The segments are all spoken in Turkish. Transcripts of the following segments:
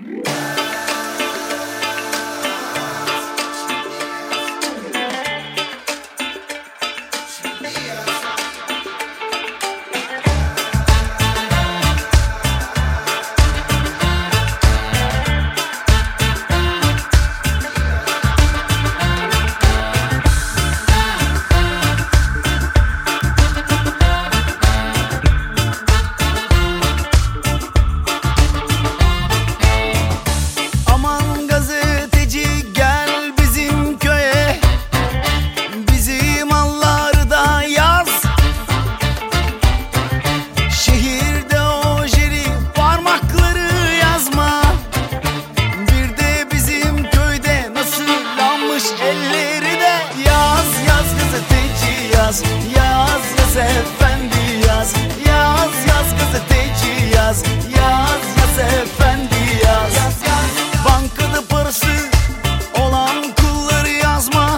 Yaz, yaz efendi yaz. Yaz, yaz gazeteci yaz. Yaz, yaz efendi yaz. Bankada parası olan kulları yazma.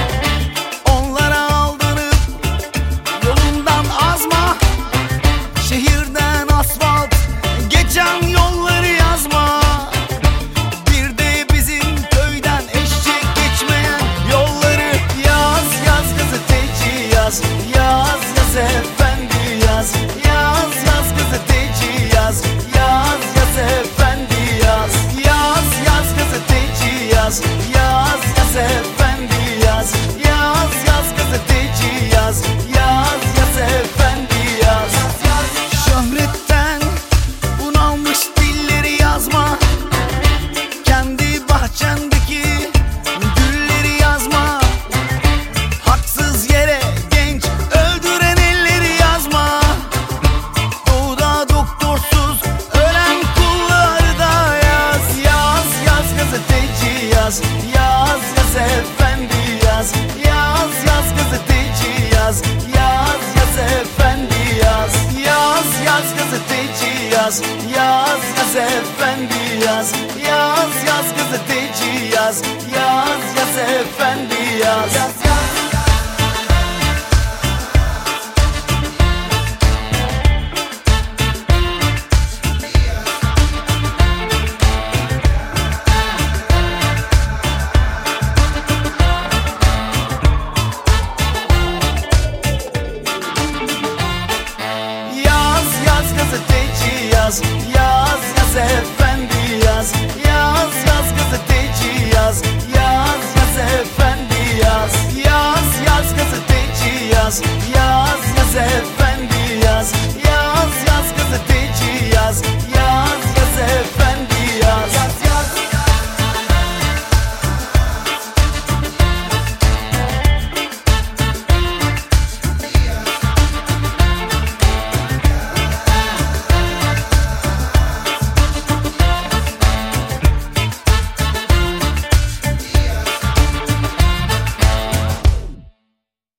Onlara aldanıp yolundan azma. Şehirden asfalt geçen yolları yazma. Bir de bizim köyden eşek geçmeyen yolları yaz. Yaz gazeteci yaz. Yaz, yaz efendi yaz. Yaz, yaz gazeteci yaz. Yaz, yaz efendi yaz. Yaz, yaz gazeteci yaz. Yaz, yaz efendi yaz. Yaz, yaz gazeteci yaz. Yaz, yaz efendi yaz. Şöhretten bunalmış dilleri yazma. Kendi bahçendeki gülleri yazma. Haksız yere genç öldüren elleri yazma. Doğuda doktorsuz ölen kulları da yaz. Yaz, yaz gazeteci yaz. Yaz, yaz efendi yaz. Yaz, yaz gazeteci yaz. Yaz, yaz efendi yaz. Yaz, yaz gazeteci yaz. Yaz, yaz efendi